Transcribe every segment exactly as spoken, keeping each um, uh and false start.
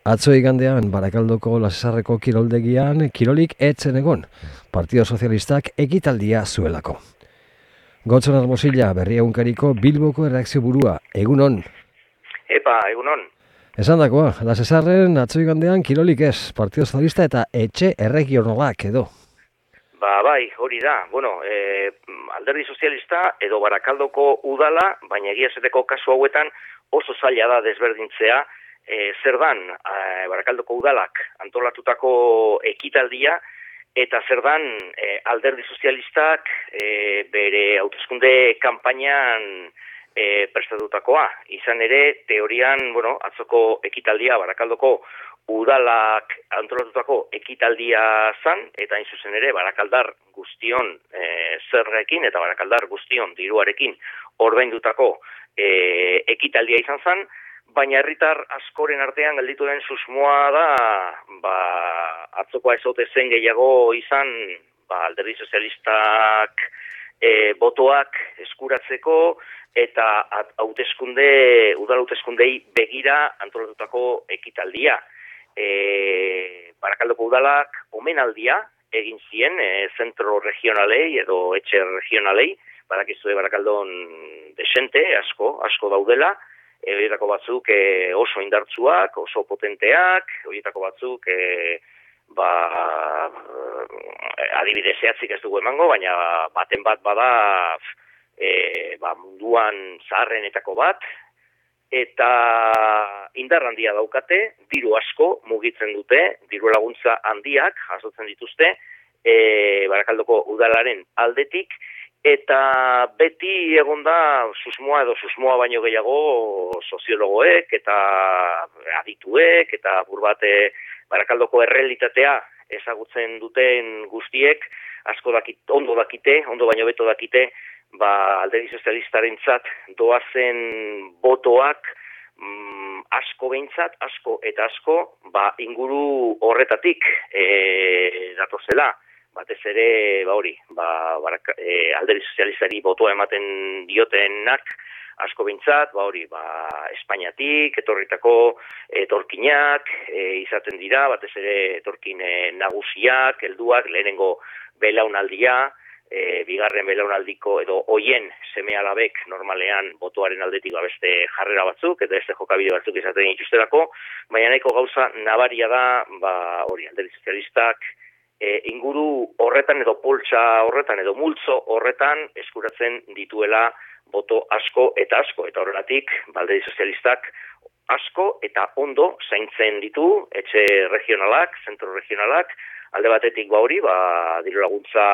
Atzo igandean Barakaldoko Lasesarreko kiroldegian kirolik etzen egon, Partido Sozialistak ekitaldia zuelako. Gotzon Hermosilla, Berria Egunkariko Bilboko erreakzio burua, egunon. Epa, egunon. Esan dakoa, Lasesarren atzo igandean kirolik ez, Partido Sozialista eta etxe erregionalak edo. Ba, bai, hori da. Bueno, e, Alderdi Sozialista edo Barakaldoko udala, baina egia esateko kasu hauetan oso zaila da desberdintzea, e, zer dan e, Barakaldoko udalak antolatutako ekitaldia, eta zer dan e, Alderdi Sozialistak e, bere hauteskunde kanpainan e, prestatutakoa. Izan ere, teorian, bueno, atzoko ekitaldia Barakaldoko udalak antolatutako ekitaldia zan, eta hain zuzen ere Barakaldar guztion e, zergekin eta Barakaldar guztion diruarekin ordaindutako e, ekitaldia izan zan, baina herritar askoren artean gelditu den susmoa da, ba, atzokoa ezote zen gehiago izan, ba, Alderdi Sozialistak e, botoak eskuratzeko, eta hauteskunde, udal hauteskundei begira antolatutako ekitaldia. E, Barakaldoko udalak omenaldia egin zien e, zentro regionalei edo etxe regionalei, barakizue Barakaldon desente, asko, asko daudela, e, horietako batzuk e, oso indartsuak, oso potenteak, horietako batzuk e, ba, adibide zehatzik ez dugu emango, baina baten bat bada e, ba, munduan zaharrenetako bat, eta indar handia daukate, diru asko mugitzen dute, diru laguntza handiak jasotzen dituzte, e, Barakaldoko udalaren aldetik, eta beti egonda susmoa edo susmoa baino gehiago soziologoek eta adituek, eta burbate Barakaldoko errealitatea ezagutzen duten guztiek, asko dakit, ondo dakite, ondo baino beto dakite, ba, Alderdi Sozialistarentzat doazen botoak mm, asko behintzat, asko eta asko, ba, inguru horretatik e, datozela. Batez ere, ba hori, ba, baraka, e, Alderdi Sozialistari botoa ematen diotenak asko behintzat, ba hori, ba, Espainiatik, etorritako etorkinak e, izaten dira, batez ere etorkin e, nagusiak, helduak, lehenengo belaunaldia, E, bigarren belaunaldiko edo hoien seme-alabek normalean botoaren aldetik beste jarrera batzuk eta beste jokabide batzuk izaten dituztelako, baina nahiko gauza nabaria da, ba, hori, Alderdi Sozialistak e, inguru horretan edo poltsa horretan edo multzo horretan eskuratzen dituela boto asko eta asko, eta horregatik Alderdi Sozialistak asko eta ondo zaintzen ditu etxe regionalak, zentro regionalak, alde batetik ba hori, ba, diru laguntza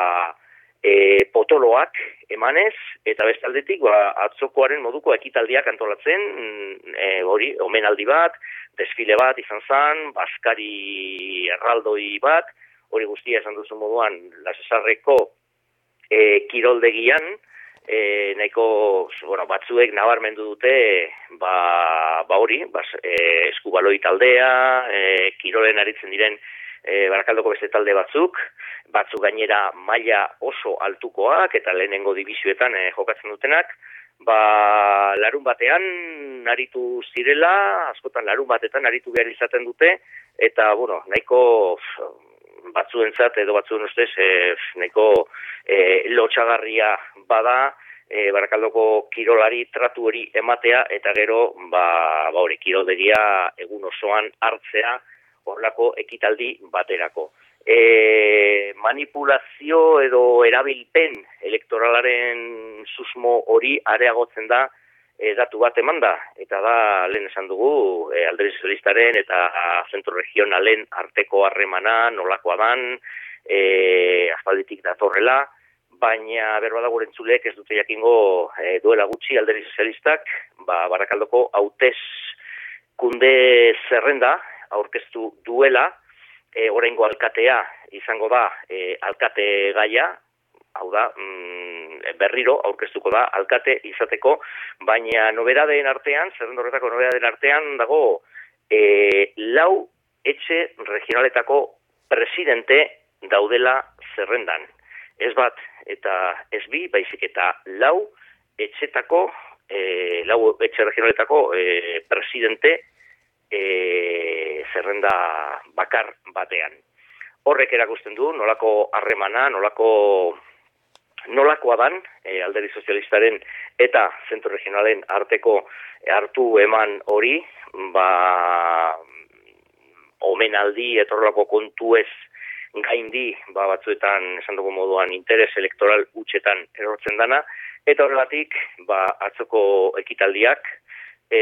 E, potoloak emanez, eta beste aldetik ba, atzokoaren moduko ekitaldiak antolatzen, e, hori, omenaldi bat, desfile bat izan zan, baskari erraldoi bat, hori guztia esan duzu moduan, Lasesarreko e, kiroldegian, e, nahiko bueno, batzuek nabarmendu dute, ba, ba hori, bas, e, eskubaloi taldea, e, kirolen aritzen diren E, Barakaldoko beste talde batzuk, batzuk gainera maila oso altukoak eta lehenengo dibisioetan e, jokatzen dutenak, ba, larun batean aritu zirela, askotan larun batetan aritu behar izaten dute, eta, bueno, nahiko batzuentzat edo batzuen ustez, e, nahiko e, lotxagarria bada, e, Barakaldoko kirolari tratu hori ematea, eta gero, ba, ba hori, kiroldegia egun osoan hartzea, horlako ekitaldi baterako. E, manipulazio edo erabilpen elektoralaren susmo hori areagotzen da e, datu bat eman da, eta da lehen esan dugu e, Alderdi Sozialistaren eta zentro regionalen arteko harremana nolakoa dan, e, aspalditik datorrela, baina berbada gure entzulek ez dute jakingo e, duela gutxi Alderdi Sozialistak, ba, Barakaldoko hauteskunde zerrenda aurkeztu duela, e, oraingo alkatea izango da e, alkate gaia, hau da, mm, berriro aurkeztuko da alkate izateko, baina nobedadeen artean, zerrenda horretako nobedadeen artean dago e, lau etxe regionaletako presidente daudela zerrendan. Ez bat eta ez bi, baizik eta lau etxetako, e, lau etxe regionaletako e, presidente e, zerrenda bakar batean. Horrek erakusten du nolako harremana, nolako nolakoa dan e, Alderdi Sozialistaren eta Zentro Regionalen arteko hartu eman hori, ba omenaldi etorrelako kontuez gaindi, ba batzuetan esan dugu moduan interes elektoral hutsetan erortzen dana, eta horregatik ba atzoko ekitaldiak e,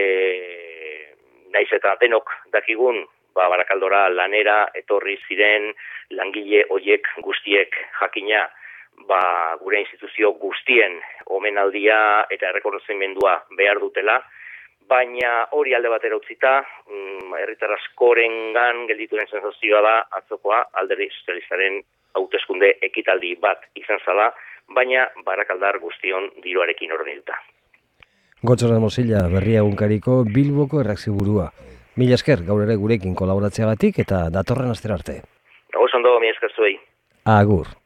naiz eta denok dakigun ba Barakaldora lanera etorri ziren langile hoiek guztiek jakina ba gure instituzio guztien omenaldia eta errekonozimendua behar dutela, baina hori alde batera utzita, herritar askorengan gelditu den sensazioa da atzokoa Alderdi Sozialistaren hauteskunde ekitaldi bat izan zala, baina Barakaldar guztion diruarekin ordenituta. Gotzon Hermosilla, Berria Egunkariko Bilboko erreakzioburua. Mila esker gaur ere gurekin kolaboratzeagatik eta datorren astera arte. Oso ondo, mila esker zuei. Agur.